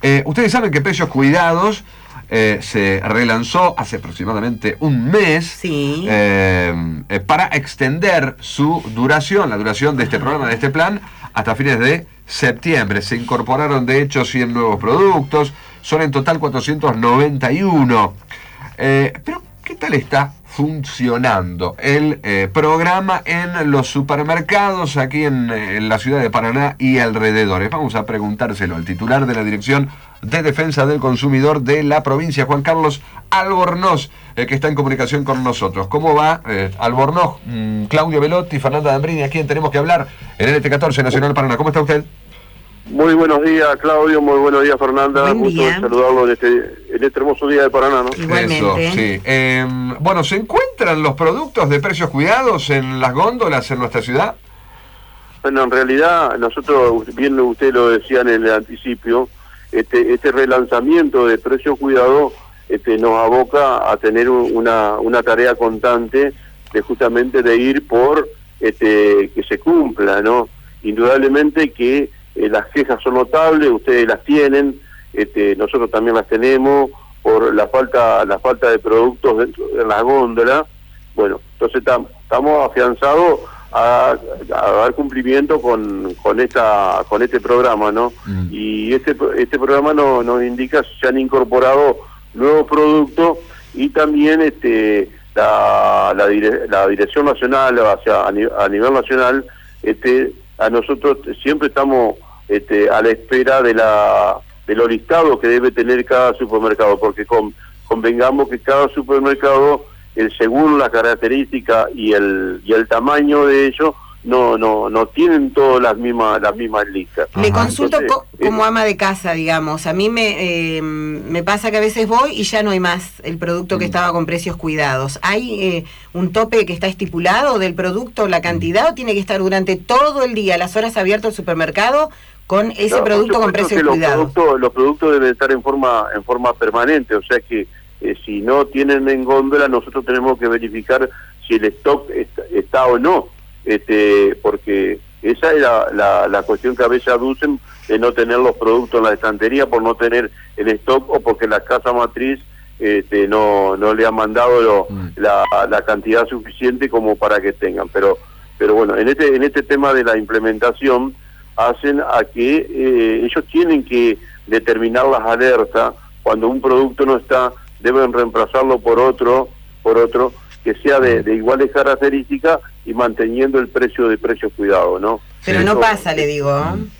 Ustedes saben que Precios Cuidados se relanzó hace aproximadamente un mes, sí, para extender su duración, la duración de este programa, de este plan, hasta fines de septiembre. Se incorporaron de hecho 100 nuevos productos, son en total 491. Pero, ¿qué tal está funcionando el programa en los supermercados aquí en la ciudad de Paraná y alrededores? Vamos a preguntárselo al titular de la Dirección de Defensa del Consumidor de la provincia, Juan Carlos Albornoz, que está en comunicación con nosotros. ¿Cómo va, Albornoz? Claudio Velotti, Fernanda D'Ambrini, ¿a quién tenemos que hablar? En NT14 Nacional Paraná. ¿Cómo está usted? Muy buenos días, Claudio. Muy buenos días, Fernanda. Buen día. Gusto saludarlo en este hermoso día de Paraná, ¿no? Igualmente. Eso, sí. Bueno, ¿se encuentran los productos de Precios Cuidados en las góndolas en nuestra ciudad? Bueno, en realidad, nosotros, bien usted lo decía en el anticipio, este relanzamiento de Precios Cuidados nos aboca a tener una tarea constante de justamente de ir por que se cumpla, ¿no? Indudablemente que las quejas son notables, ustedes las tienen, nosotros también las tenemos por la falta de productos dentro de la góndola. Bueno, entonces estamos afianzados a dar cumplimiento con este programa, ¿no? Y este programa nos indica si se han incorporado nuevos productos y también la Dirección Nacional, a nivel nacional, a nosotros siempre estamos a la espera de los listados que debe tener cada supermercado, porque convengamos que cada supermercado, según la característica y el tamaño de ellos, no tienen todas las mismas listas. Le consulto Entonces, como ama de casa, digamos. A mí me pasa que a veces voy y ya no hay más el producto que estaba con Precios Cuidados. ¿Hay un tope que está estipulado del producto, la cantidad, o tiene que estar durante todo el día, las horas abiertas el supermercado, con ese producto con Precios Cuidados? Los productos deben estar en forma permanente, o sea que si no tienen en góndola, nosotros tenemos que verificar si el stock está o no, porque esa es la cuestión que a veces aducen de no tener los productos en la estantería por no tener el stock o porque la casa matriz no le ha mandado la cantidad suficiente como para que tengan. Pero bueno, en este tema de la implementación hacen a que ellos tienen que determinar las alertas. Cuando un producto no está, deben reemplazarlo por otro que sea de iguales características y manteniendo el precio de Precios Cuidados, ¿no? Pero no pasa, le digo.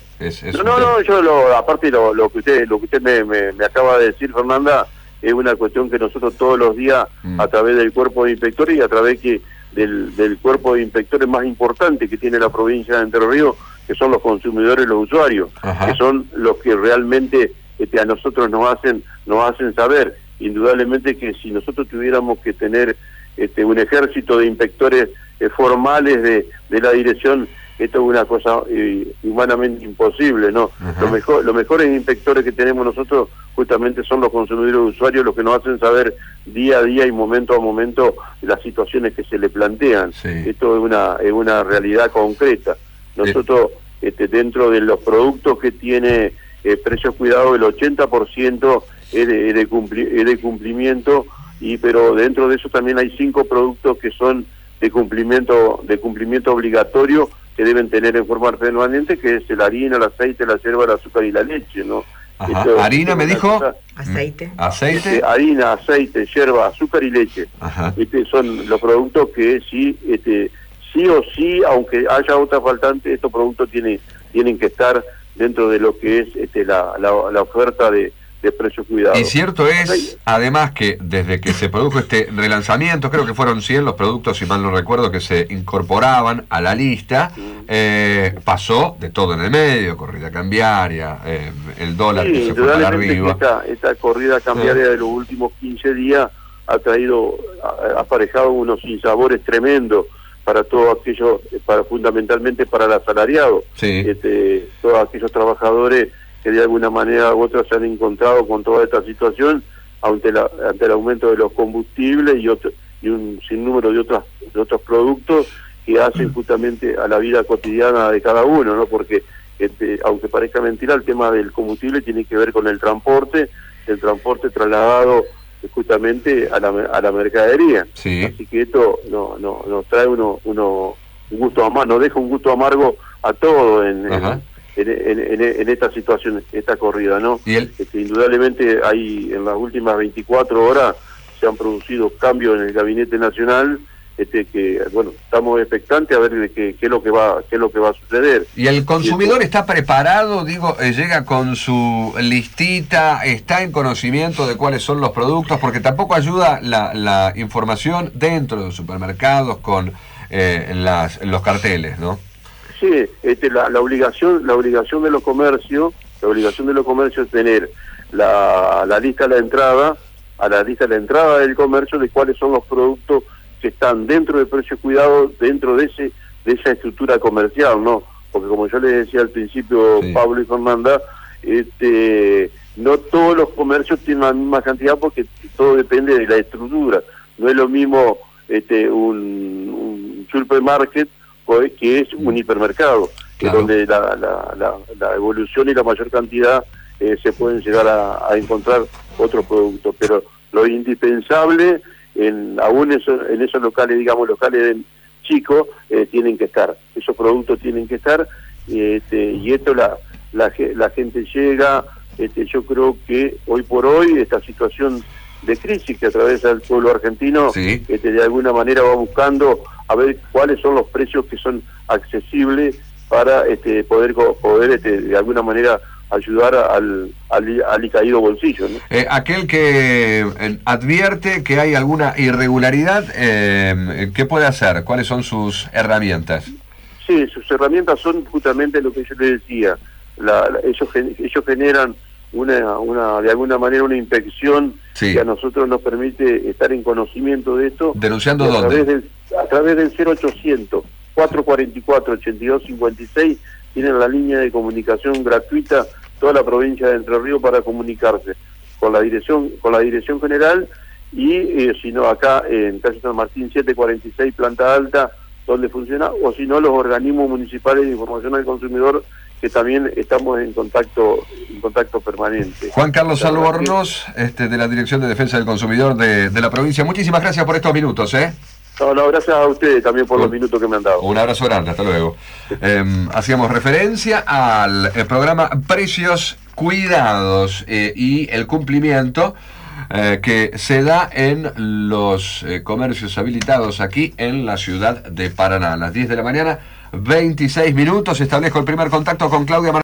No, yo aparte lo que usted me acaba de decir, Fernanda, es una cuestión que nosotros todos los días, a través del cuerpo de inspectores y a través del cuerpo de inspectores más importante que tiene la provincia de Entre Ríos, que son los consumidores, los usuarios, que son los que realmente a nosotros nos hacen saber. Indudablemente que si nosotros tuviéramos que tener un ejército de inspectores formales de la dirección, esto es una cosa humanamente imposible, ¿no? Los mejores inspectores que tenemos nosotros justamente son los consumidores usuarios, los que nos hacen saber día a día y momento a momento las situaciones que se le plantean. Esto es una realidad concreta. Nosotros, dentro de los productos que tiene Precios Cuidados, el 80% es de cumplimiento, pero dentro de eso también hay 5 productos que son de cumplimiento obligatorio, que deben tener en forma permanente, que es la harina, el aceite, la yerba, el azúcar y la leche, ¿no? Harina, me dijo. Aceite. Harina, aceite, yerba, azúcar y leche. Son los productos que sí o sí, aunque haya otra faltante, estos productos tienen que estar dentro de lo que es la oferta de Precios Cuidados. Y cierto es, además, que desde que se produjo este relanzamiento, creo que fueron 100 los productos, si mal no recuerdo, que se incorporaban a la lista, pasó de todo en el medio, corrida cambiaria, el dólar que se fue para arriba. Esta corrida cambiaria de los últimos 15 días ha aparejado unos sinsabores tremendos para todos aquellos, fundamentalmente para el asalariado, todos aquellos trabajadores que de alguna manera u otra se han encontrado con toda esta situación ante el aumento de los combustibles y un sinnúmero de otros productos que hacen justamente a la vida cotidiana de cada uno, ¿no? Porque aunque parezca mentira, el tema del combustible tiene que ver con el transporte trasladado justamente a la mercadería. Sí. Así que esto nos trae un gusto amargo, nos deja un gusto amargo a todo en esta situación, esta corrida, ¿no? ¿Y indudablemente hay en las últimas 24 horas se han producido cambios en el Gabinete Nacional, que bueno, estamos expectantes a ver de qué es lo que va a suceder. ¿Y el consumidor está preparado? Digo, llega con su listita, está en conocimiento de cuáles son los productos, porque tampoco ayuda la información dentro de los supermercados con los carteles, ¿no? Sí, la obligación de los comercios, es tener la lista de la entrada, del comercio, de cuáles son los productos que están dentro de precios cuidados, dentro de esa estructura comercial, ¿no? Porque como yo les decía al principio, sí, Pablo y Fernanda, no todos los comercios tienen la misma cantidad, porque todo depende de la estructura. No es lo mismo un supermarket que es un hipermercado, claro, donde la evolución y la mayor cantidad se pueden llegar a encontrar otros productos, pero lo indispensable aún en esos locales, digamos, locales chicos, tienen que estar, esos productos tienen que estar, y esto la gente llega, yo creo que hoy por hoy esta situación de crisis que atraviesa el pueblo argentino, sí, de alguna manera va buscando a ver cuáles son los precios que son accesibles para poder de alguna manera ayudar al caído bolsillo, ¿no? Aquel que advierte que hay alguna irregularidad, ¿qué puede hacer? ¿Cuáles son sus herramientas? Sí, sus herramientas son justamente lo que yo les decía. Ellos generan de alguna manera una inspección, sí, que a nosotros nos permite estar en conocimiento de esto. ¿Denunciando dónde? A través del 0800 444 8256 tienen la línea de comunicación gratuita toda la provincia de Entre Ríos para comunicarse con la dirección general, y si no, acá en calle San Martín 746 planta alta, donde funciona, o si no, los organismos municipales de información al consumidor, que también estamos en contacto permanente. Juan Carlos Albornoz, de la Dirección de Defensa del Consumidor de la provincia, muchísimas gracias por estos minutos, No, gracias a ustedes también por los minutos que me han dado. Un abrazo grande, hasta luego. Hacíamos referencia al programa Precios Cuidados y el cumplimiento que se da en los comercios habilitados aquí en la ciudad de Paraná. A las 10 de la mañana, 26 minutos, establezco el primer contacto con Claudia Martínez.